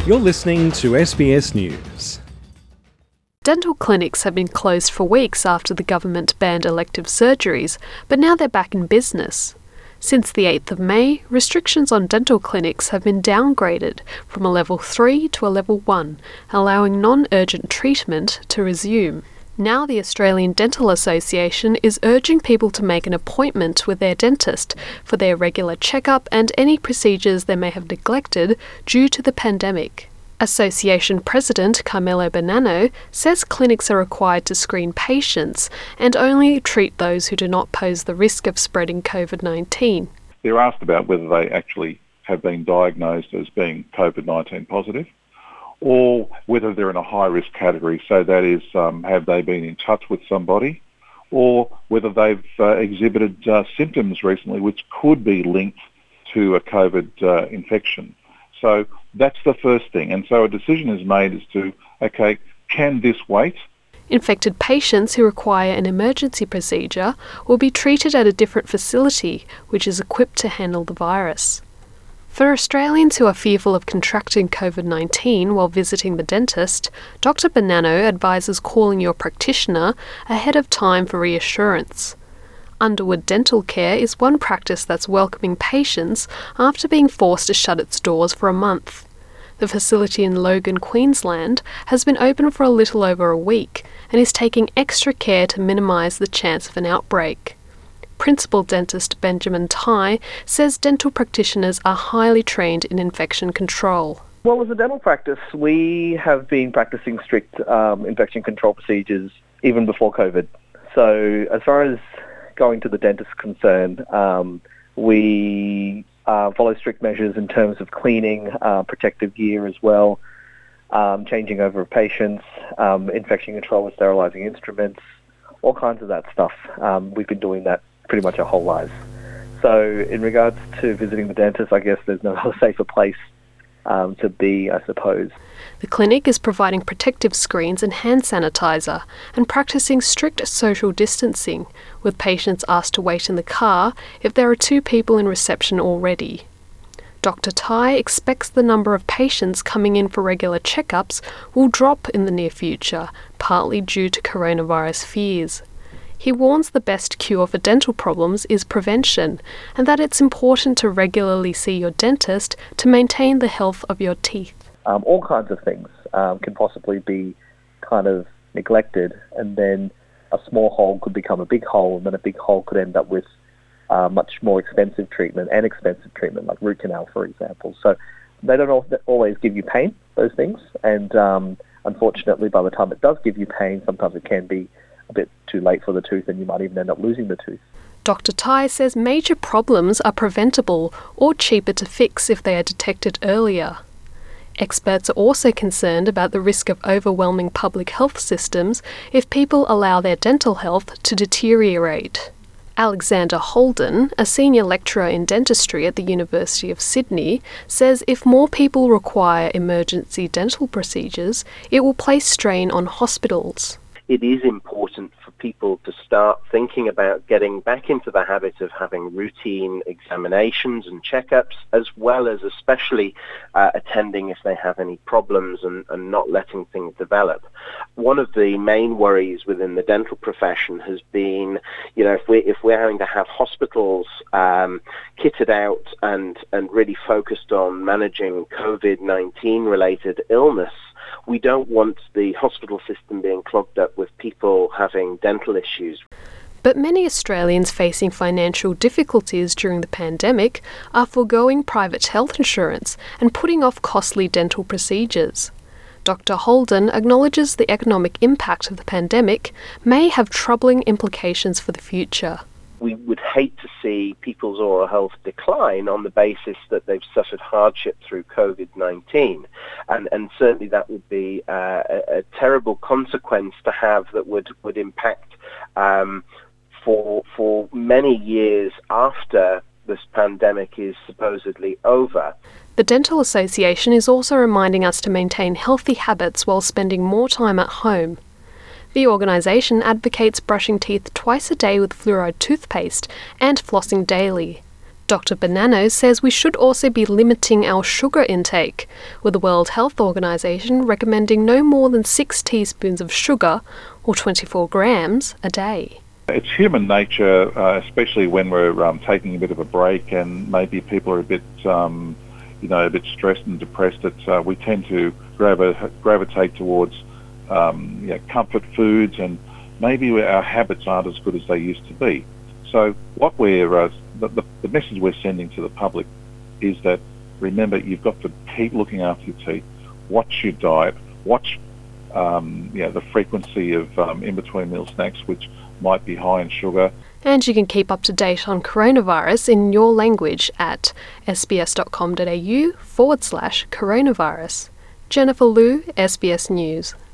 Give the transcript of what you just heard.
You're listening to SBS News. Dental clinics have been closed for weeks after the government banned elective surgeries, but now they're back in business. Since the 8th of May, restrictions on dental clinics have been downgraded from a level 3 to a level 1, allowing non-urgent treatment to resume. Now the Australian Dental Association is urging people to make an appointment with their dentist for their regular checkup and any procedures they may have neglected due to the pandemic. Association President Carmelo Bonanno says clinics are required to screen patients and only treat those who do not pose the risk of spreading COVID-19. They're asked about whether they actually have been diagnosed as being COVID-19 positive, or whether they're in a high-risk category, so that is, have they been in touch with somebody, or whether they've exhibited symptoms recently which could be linked to a COVID infection. So that's the first thing. And so a decision is made as to, okay, can this wait? Infected patients who require an emergency procedure will be treated at a different facility, which is equipped to handle the virus. For Australians who are fearful of contracting COVID-19 while visiting the dentist, Dr. Bonanno advises calling your practitioner ahead of time for reassurance. Underwood Dental Care is one practice that's welcoming patients after being forced to shut its doors for a month. The facility in Logan, Queensland, has been open for a little over a week and is taking extra care to minimise the chance of an outbreak. Principal dentist Benjamin Tai says dental practitioners are highly trained in infection control. Well, as a dental practice, we have been practicing strict infection control procedures even before COVID. So as far as going to the dentist is concerned, we follow strict measures in terms of cleaning, protective gear as well, changing over of patients, infection control with sterilising instruments, all kinds of that stuff. We've been doing that pretty much our whole lives. So in regards to visiting the dentist, I guess there's no other safer place to be, I suppose. The clinic is providing protective screens and hand sanitizer and practicing strict social distancing, with patients asked to wait in the car if there are 2 people in reception already. Dr. Tai expects the number of patients coming in for regular checkups will drop in the near future, partly due to coronavirus fears. He warns the best cure for dental problems is prevention, and that it's important to regularly see your dentist to maintain the health of your teeth. All kinds of things can possibly be kind of neglected, and then a small hole could become a big hole, and then a big hole could end up with much more expensive treatment, like root canal, for example. So they don't always give you pain, those things, and unfortunately by the time it does give you pain, sometimes it can be a bit too late for the tooth, and you might even end up losing the tooth. Dr. Tai says major problems are preventable or cheaper to fix if they are detected earlier. Experts are also concerned about the risk of overwhelming public health systems if people allow their dental health to deteriorate. Alexander Holden, a senior lecturer in dentistry at the University of Sydney, says if more people require emergency dental procedures, it will place strain on hospitals. It is important for people to start thinking about getting back into the habit of having routine examinations and checkups, as well as especially attending if they have any problems and not letting things develop. One of the main worries within the dental profession has been, if we're having to have hospitals kitted out and really focused on managing COVID-19 related illness, we don't want the hospital system being clogged up with people having dental issues. But many Australians facing financial difficulties during the pandemic are foregoing private health insurance and putting off costly dental procedures. Dr. Holden acknowledges the economic impact of the pandemic may have troubling implications for the future. We would hate to see people's oral health decline on the basis that they've suffered hardship through COVID-19. And certainly that would be a terrible consequence to have that would impact for many years after this pandemic is supposedly over. The Dental Association is also reminding us to maintain healthy habits while spending more time at home. The organisation advocates brushing teeth twice a day with fluoride toothpaste and flossing daily. Dr. Bonanno says we should also be limiting our sugar intake, with the World Health Organization recommending no more than 6 teaspoons of sugar, or 24 grams, a day. It's human nature, especially when we're taking a bit of a break and maybe people are a bit, a bit stressed and depressed, that we tend to gravitate towards comfort foods, and maybe our habits aren't as good as they used to be. So what the message we're sending to the public is that, remember, you've got to keep looking after your teeth, watch your diet, watch the frequency of in-between meal snacks, which might be high in sugar. And you can keep up to date on coronavirus in your language at sbs.com.au/coronavirus. Jennifer Liu, SBS News.